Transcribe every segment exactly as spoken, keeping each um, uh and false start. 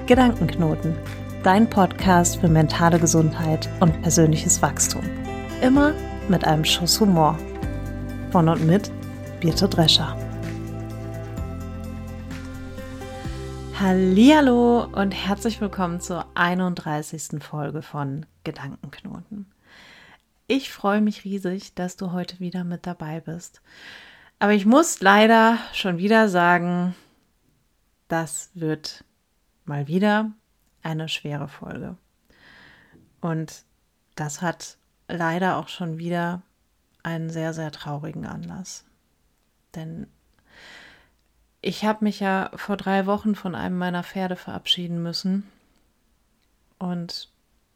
Gedankenknoten, dein Podcast für mentale Gesundheit und persönliches Wachstum. Immer mit einem Schuss Humor. Von und mit Birte Drescher. Hallihallo und herzlich willkommen zur einunddreißigsten Folge von Gedankenknoten. Ich freue mich riesig, dass du heute wieder mit dabei bist. Aber ich muss leider schon wieder sagen, das wird mal wieder eine schwere Folge. Und das hat leider auch schon wieder einen sehr, sehr traurigen Anlass. Denn ich habe mich ja vor drei Wochen von einem meiner Pferde verabschieden müssen. Und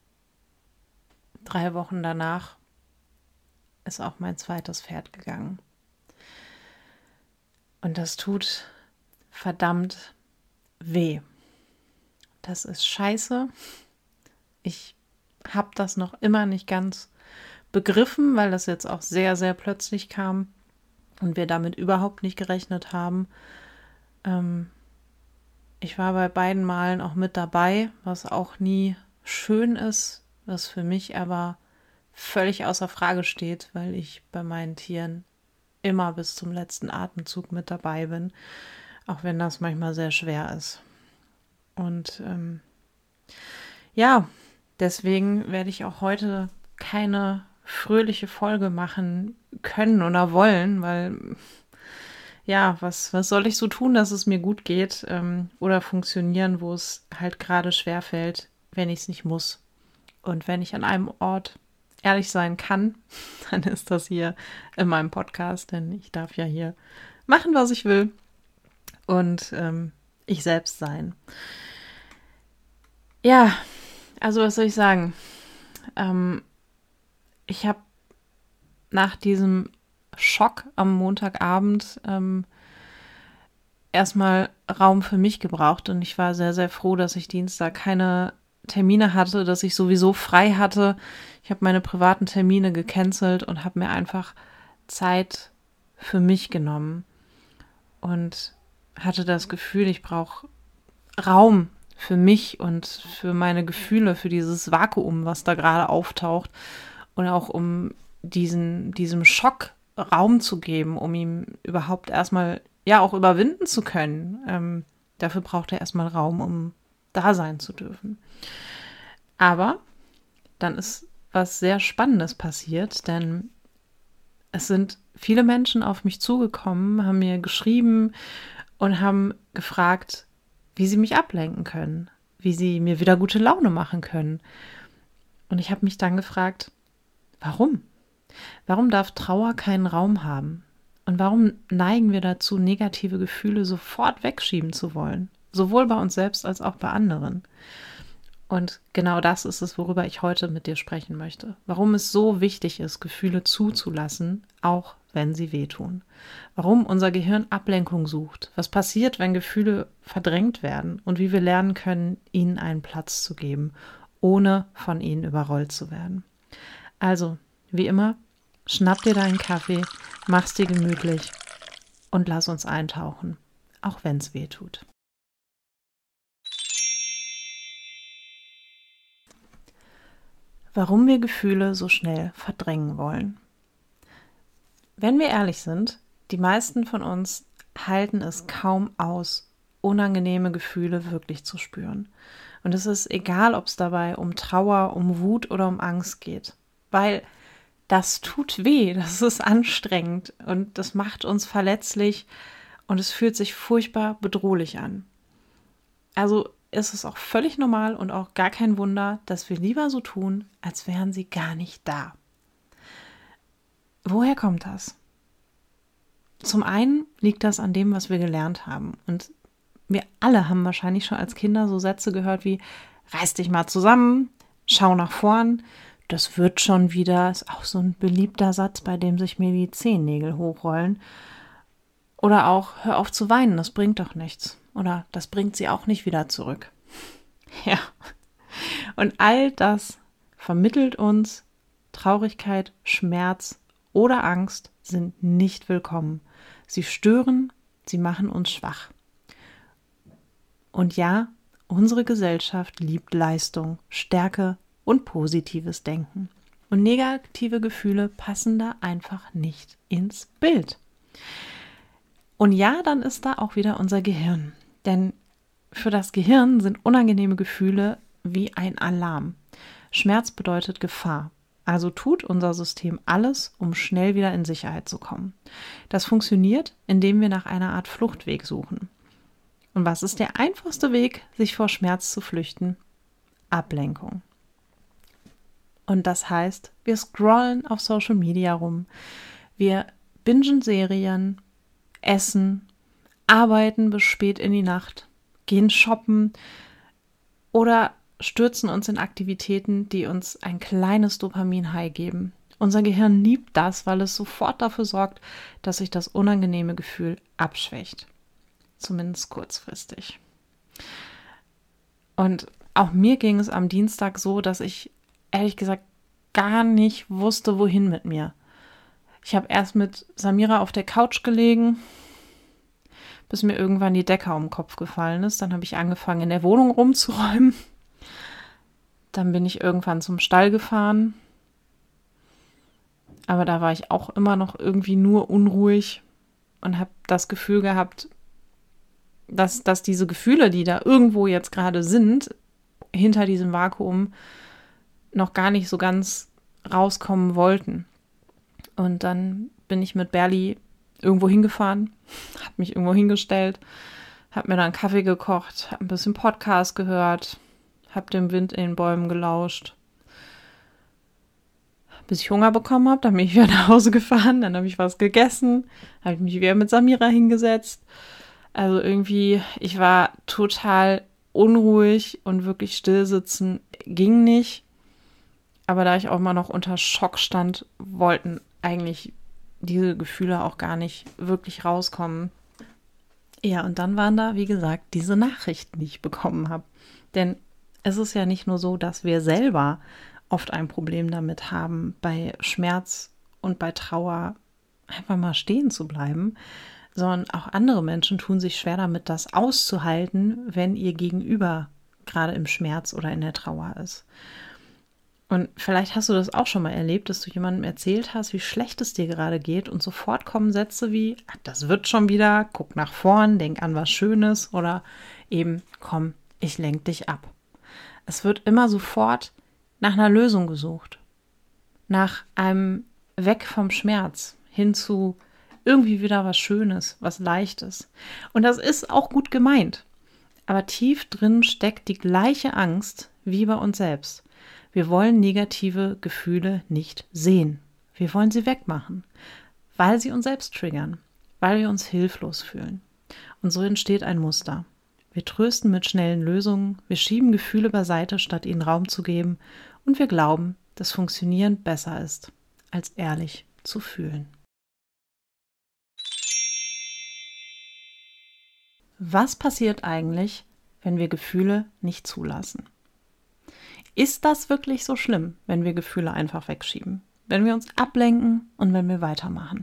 drei Wochen danach ist auch mein zweites Pferd gegangen. Und das tut verdammt weh. Das ist scheiße. Ich habe das noch immer nicht ganz begriffen, weil das jetzt auch sehr, sehr plötzlich kam und wir damit überhaupt nicht gerechnet haben. Ähm, ich war bei beiden Malen auch mit dabei, was auch nie schön ist, was für mich aber völlig außer Frage steht, weil ich bei meinen Tieren immer bis zum letzten Atemzug mit dabei bin, auch wenn das manchmal sehr schwer ist. Und ähm, ja, deswegen werde ich auch heute keine fröhliche Folge machen können oder wollen, weil ja, was, was soll ich so tun, dass es mir gut geht ähm, oder funktionieren, wo es halt gerade schwerfällt, wenn ich es nicht muss. Und wenn ich an einem Ort ehrlich sein kann, dann ist das hier in meinem Podcast, denn ich darf ja hier machen, was ich will und ähm, ich selbst sein. Ja, also was soll ich sagen? Ähm, ich habe nach diesem Schock am Montagabend ähm, erstmal Raum für mich gebraucht und ich war sehr, sehr froh, dass ich Dienstag keine Termine hatte, dass ich sowieso frei hatte. Ich habe meine privaten Termine gecancelt und habe mir einfach Zeit für mich genommen und hatte das Gefühl, ich brauche Raum für mich und für meine Gefühle, für dieses Vakuum, was da gerade auftaucht und auch um diesen, diesem Schock Raum zu geben, um ihn überhaupt erstmal, ja, auch überwinden zu können. Ähm, dafür braucht er erstmal Raum, um da sein zu dürfen. Aber dann ist was sehr Spannendes passiert, denn es sind viele Menschen auf mich zugekommen, haben mir geschrieben und haben gefragt, wie sie mich ablenken können, wie sie mir wieder gute Laune machen können. Und ich habe mich dann gefragt, warum? Warum darf Trauer keinen Raum haben? Und warum neigen wir dazu, negative Gefühle sofort wegschieben zu wollen? Sowohl bei uns selbst als auch bei anderen. Und genau das ist es, worüber ich heute mit dir sprechen möchte. Warum es so wichtig ist, Gefühle zuzulassen, auch wenn sie wehtun. Warum unser Gehirn Ablenkung sucht. Was passiert, wenn Gefühle verdrängt werden und wie wir lernen können, ihnen einen Platz zu geben, ohne von ihnen überrollt zu werden. Also, wie immer, schnapp dir deinen Kaffee, mach's dir gemütlich und lass uns eintauchen, auch wenn es weh tut. Warum wir Gefühle so schnell verdrängen wollen. Wenn wir ehrlich sind, die meisten von uns halten es kaum aus, unangenehme Gefühle wirklich zu spüren. Und es ist egal, ob es dabei um Trauer, um Wut oder um Angst geht, weil das tut weh, das ist anstrengend und das macht uns verletzlich und es fühlt sich furchtbar bedrohlich an. Also ist es auch völlig normal und auch gar kein Wunder, dass wir lieber so tun, als wären sie gar nicht da. Woher kommt das? Zum einen liegt das an dem, was wir gelernt haben. Und wir alle haben wahrscheinlich schon als Kinder so Sätze gehört wie, reiß dich mal zusammen, schau nach vorn, das wird schon wieder, ist auch so ein beliebter Satz, bei dem sich mir die Zehennägel hochrollen. Oder auch, hör auf zu weinen, das bringt doch nichts. Oder das bringt sie auch nicht wieder zurück. Ja. Und all das vermittelt uns, Traurigkeit, Schmerz oder Angst sind nicht willkommen. Sie stören, sie machen uns schwach. Und ja, Unsere Gesellschaft liebt Leistung, Stärke und positives Denken. Und negative Gefühle passen da einfach nicht ins Bild. Und ja, dann ist da auch wieder unser Gehirn. Denn für das Gehirn sind unangenehme Gefühle wie ein Alarm. Schmerz bedeutet Gefahr. Also tut unser System alles, um schnell wieder in Sicherheit zu kommen. Das funktioniert, indem wir nach einer Art Fluchtweg suchen. Und was ist der einfachste Weg, sich vor Schmerz zu flüchten? Ablenkung. Und das heißt, wir scrollen auf Social Media rum, wir bingen Serien, essen, arbeiten bis spät in die Nacht, gehen shoppen oder stürzen uns in Aktivitäten, die uns ein kleines Dopamin-High geben. Unser Gehirn liebt das, weil es sofort dafür sorgt, dass sich das unangenehme Gefühl abschwächt. Zumindest kurzfristig. Und auch mir ging es am Dienstag so, dass ich ehrlich gesagt gar nicht wusste, wohin mit mir. Ich habe erst mit Samira auf der Couch gelegen, bis mir irgendwann die Decke um den Kopf gefallen ist. Dann habe ich angefangen, in der Wohnung rumzuräumen. Dann bin ich irgendwann zum Stall gefahren. Aber da war ich auch immer noch irgendwie nur unruhig und habe das Gefühl gehabt, dass, dass diese Gefühle, die da irgendwo jetzt gerade sind, hinter diesem Vakuum noch gar nicht so ganz rauskommen wollten. Und dann bin ich mit Berli irgendwo hingefahren, habe mich irgendwo hingestellt, habe mir dann einen Kaffee gekocht, habe ein bisschen Podcast gehört, habe dem Wind in den Bäumen gelauscht. Bis ich Hunger bekommen habe, dann bin ich wieder nach Hause gefahren, dann habe ich was gegessen, habe ich mich wieder mit Samira hingesetzt. Also irgendwie, ich war total unruhig und wirklich stillsitzen ging nicht. Aber da ich auch mal noch unter Schock stand, wollten eigentlich diese Gefühle auch gar nicht wirklich rauskommen. Ja, und dann waren da, wie gesagt, diese Nachrichten, die ich bekommen habe. Denn es ist ja nicht nur so, dass wir selber oft ein Problem damit haben, bei Schmerz und bei Trauer einfach mal stehen zu bleiben, sondern auch andere Menschen tun sich schwer damit, das auszuhalten, wenn ihr Gegenüber gerade im Schmerz oder in der Trauer ist. Und vielleicht hast du das auch schon mal erlebt, dass du jemandem erzählt hast, wie schlecht es dir gerade geht und sofort kommen Sätze wie, ach, das wird schon wieder, guck nach vorn, denk an was Schönes oder eben, komm, ich lenk dich ab. Es wird immer sofort nach einer Lösung gesucht, nach einem Weg vom Schmerz hin zu irgendwie wieder was Schönes, was Leichtes. Und das ist auch gut gemeint. Aber tief drin steckt die gleiche Angst wie bei uns selbst. Wir wollen negative Gefühle nicht sehen. Wir wollen sie wegmachen, weil sie uns selbst triggern, weil wir uns hilflos fühlen. Und so entsteht ein Muster. Wir trösten mit schnellen Lösungen, wir schieben Gefühle beiseite, statt ihnen Raum zu geben, und wir glauben, dass Funktionieren besser ist, als ehrlich zu fühlen. Was passiert eigentlich, wenn wir Gefühle nicht zulassen? Ist das wirklich so schlimm, wenn wir Gefühle einfach wegschieben? Wenn wir uns ablenken und wenn wir weitermachen?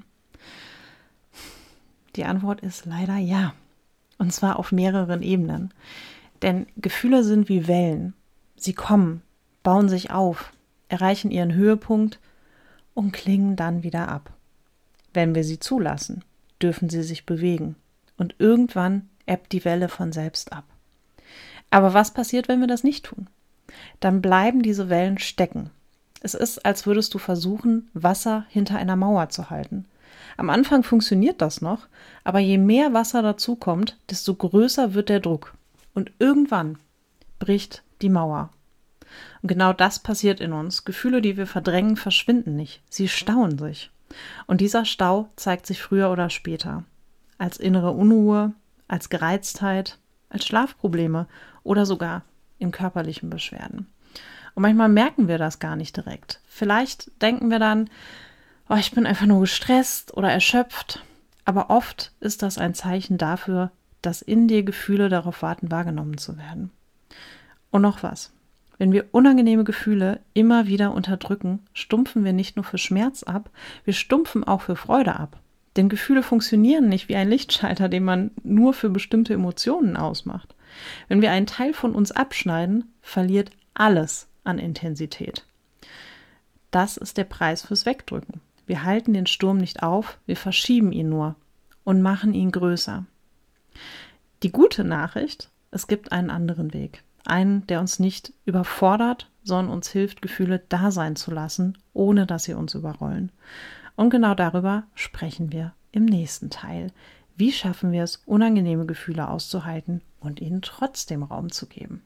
Die Antwort ist leider ja. Und zwar auf mehreren Ebenen. Denn Gefühle sind wie Wellen. Sie kommen, bauen sich auf, erreichen ihren Höhepunkt und klingen dann wieder ab. Wenn wir sie zulassen, dürfen sie sich bewegen. Und irgendwann ebbt die Welle von selbst ab. Aber was passiert, wenn wir das nicht tun? Dann bleiben diese Wellen stecken. Es ist, als würdest du versuchen, Wasser hinter einer Mauer zu halten. Am Anfang funktioniert das noch, aber je mehr Wasser dazukommt, desto größer wird der Druck. Und irgendwann bricht die Mauer. Und genau das passiert in uns. Gefühle, die wir verdrängen, verschwinden nicht. Sie stauen sich. Und dieser Stau zeigt sich früher oder später. Als innere Unruhe, als Gereiztheit, als Schlafprobleme oder sogar in körperlichen Beschwerden. Und manchmal merken wir das gar nicht direkt. Vielleicht denken wir dann, oh, ich bin einfach nur gestresst oder erschöpft. Aber oft ist das ein Zeichen dafür, dass in dir Gefühle darauf warten, wahrgenommen zu werden. Und noch was. Wenn wir unangenehme Gefühle immer wieder unterdrücken, stumpfen wir nicht nur für Schmerz ab, wir stumpfen auch für Freude ab. Denn Gefühle funktionieren nicht wie ein Lichtschalter, den man nur für bestimmte Emotionen ausmacht. Wenn wir einen Teil von uns abschneiden, verliert alles an Intensität. Das ist der Preis fürs Wegdrücken. Wir halten den Sturm nicht auf, wir verschieben ihn nur und machen ihn größer. Die gute Nachricht, es gibt einen anderen Weg. Einen, der uns nicht überfordert, sondern uns hilft, Gefühle da sein zu lassen, ohne dass sie uns überrollen. Und genau darüber sprechen wir im nächsten Teil. Wie schaffen wir es, unangenehme Gefühle auszuhalten und ihnen trotzdem Raum zu geben?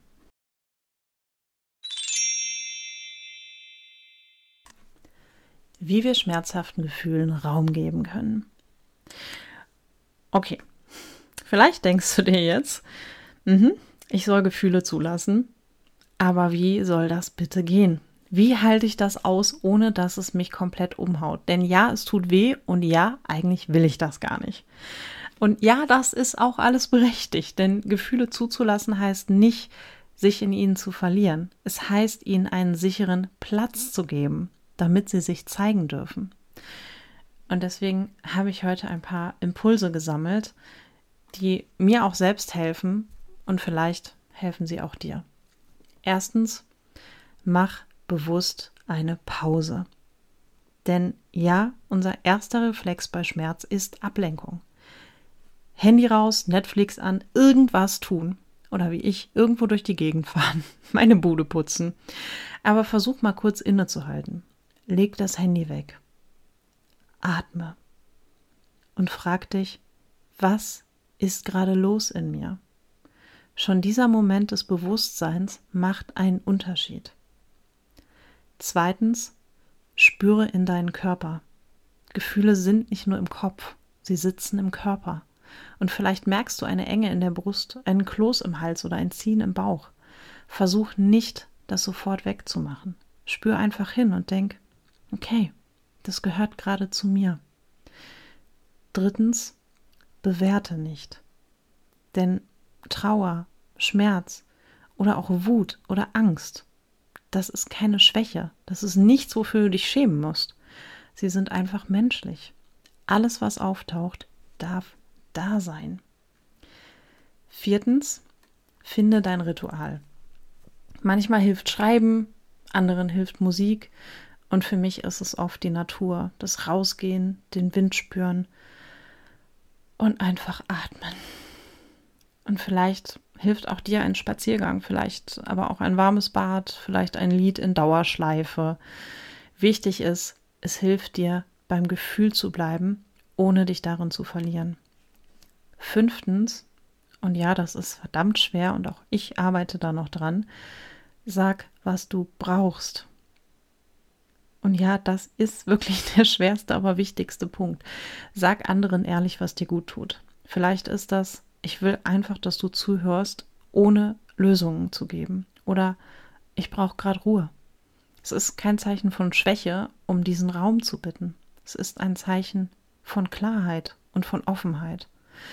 Wie wir schmerzhaften Gefühlen Raum geben können. Okay, vielleicht denkst du dir jetzt, mhm, ich soll Gefühle zulassen, aber wie soll das bitte gehen? Wie halte ich das aus, ohne dass es mich komplett umhaut? Denn ja, es tut weh und ja, eigentlich will ich das gar nicht. Und ja, das ist auch alles berechtigt, denn Gefühle zuzulassen heißt nicht, sich in ihnen zu verlieren. Es heißt, ihnen einen sicheren Platz zu geben, damit sie sich zeigen dürfen. Und deswegen habe ich heute ein paar Impulse gesammelt, die mir auch selbst helfen und vielleicht helfen sie auch dir. Erstens, mach bewusst eine Pause. Denn ja, unser erster Reflex bei Schmerz ist Ablenkung. Handy raus, Netflix an, irgendwas tun. Oder wie ich, irgendwo durch die Gegend fahren, meine Bude putzen. Aber versuch mal kurz innezuhalten. Leg das Handy weg. Atme. Und frag dich, was ist gerade los in mir? Schon dieser Moment des Bewusstseins macht einen Unterschied. Zweitens, spüre in deinen Körper. Gefühle sind nicht nur im Kopf, sie sitzen im Körper. Und vielleicht merkst du eine Enge in der Brust, einen Kloß im Hals oder ein Ziehen im Bauch. Versuch nicht, das sofort wegzumachen. Spür einfach hin und denk, okay, das gehört gerade zu mir. Drittens, bewerte nicht. Denn Trauer, Schmerz oder auch Wut oder Angst, das ist keine Schwäche. Das ist nichts, wofür du dich schämen musst. Sie sind einfach menschlich. Alles, was auftaucht, darf da sein. Viertens, finde dein Ritual. Manchmal hilft Schreiben, anderen hilft Musik und für mich ist es oft die Natur, das Rausgehen, den Wind spüren und einfach atmen. Und vielleicht hilft auch dir ein Spaziergang, vielleicht aber auch ein warmes Bad, vielleicht ein Lied in Dauerschleife. Wichtig ist, es hilft dir, beim Gefühl zu bleiben, ohne dich darin zu verlieren. Fünftens, und ja, das ist verdammt schwer und auch ich arbeite da noch dran, sag, was du brauchst. Und ja, das ist wirklich der schwerste, aber wichtigste Punkt. Sag anderen ehrlich, was dir gut tut. Vielleicht ist das, ich will einfach, dass du zuhörst, ohne Lösungen zu geben. Oder ich brauche gerade Ruhe. Es ist kein Zeichen von Schwäche, um diesen Raum zu bitten. Es ist ein Zeichen von Klarheit und von Offenheit.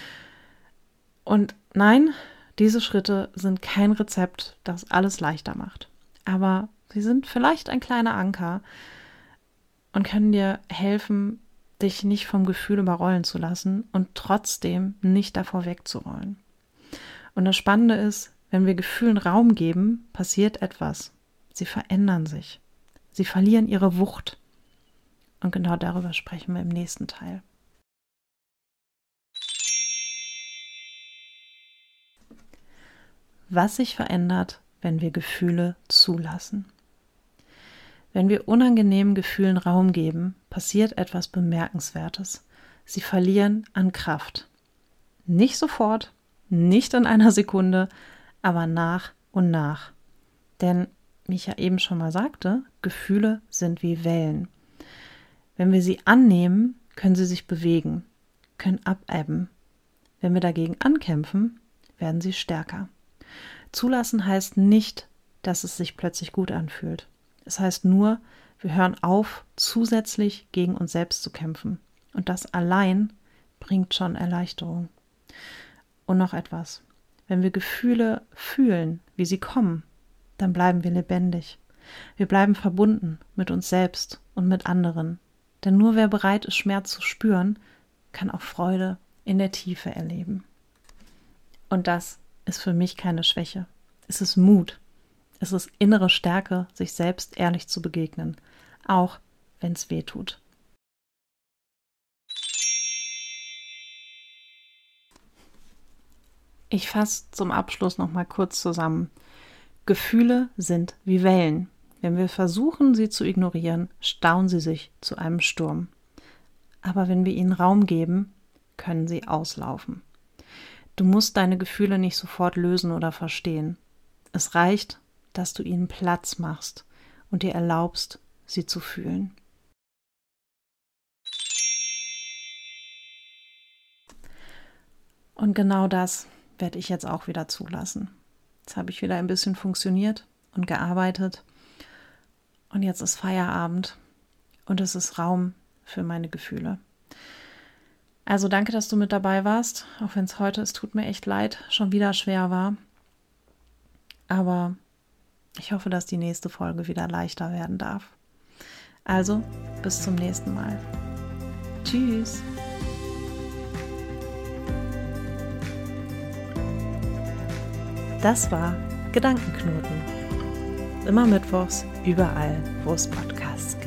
Und nein, diese Schritte sind kein Rezept, das alles leichter macht. Aber sie sind vielleicht ein kleiner Anker und können dir helfen, dich nicht vom Gefühl überrollen zu lassen und trotzdem nicht davor wegzurollen. Und das Spannende ist, wenn wir Gefühlen Raum geben, passiert etwas. Sie verändern sich. Sie verlieren ihre Wucht. Und genau darüber sprechen wir im nächsten Teil. Was sich verändert, wenn wir Gefühle zulassen. Wenn wir unangenehmen Gefühlen Raum geben, passiert etwas Bemerkenswertes. Sie verlieren an Kraft. Nicht sofort, nicht in einer Sekunde, aber nach und nach. Denn, wie ich ja eben schon mal sagte, Gefühle sind wie Wellen. Wenn wir sie annehmen, können sie sich bewegen, können abebben. Wenn wir dagegen ankämpfen, werden sie stärker. Zulassen heißt nicht, dass es sich plötzlich gut anfühlt. Es heißt nur, wir hören auf, zusätzlich gegen uns selbst zu kämpfen. Und das allein bringt schon Erleichterung. Und noch etwas. Wenn wir Gefühle fühlen, wie sie kommen, dann bleiben wir lebendig. Wir bleiben verbunden mit uns selbst und mit anderen. Denn nur wer bereit ist, Schmerz zu spüren, kann auch Freude in der Tiefe erleben. Und das ist für mich keine Schwäche. Es ist Mut. Es ist innere Stärke, sich selbst ehrlich zu begegnen, auch wenn es weh tut. Ich fasse zum Abschluss noch mal kurz zusammen. Gefühle sind wie Wellen. Wenn wir versuchen, sie zu ignorieren, stauen sie sich zu einem Sturm. Aber wenn wir ihnen Raum geben, können sie auslaufen. Du musst deine Gefühle nicht sofort lösen oder verstehen. Es reicht, dass du ihnen Platz machst und dir erlaubst, sie zu fühlen. Und genau das werde ich jetzt auch wieder zulassen. Jetzt habe ich wieder ein bisschen funktioniert und gearbeitet. Und jetzt ist Feierabend und es ist Raum für meine Gefühle. Also danke, dass du mit dabei warst, auch wenn es heute, es tut mir echt leid, schon wieder schwer war. Aber ich hoffe, dass die nächste Folge wieder leichter werden darf. Also, bis zum nächsten Mal. Tschüss. Das war Gedankenknoten. Immer mittwochs, überall, wo es Podcasts gibt.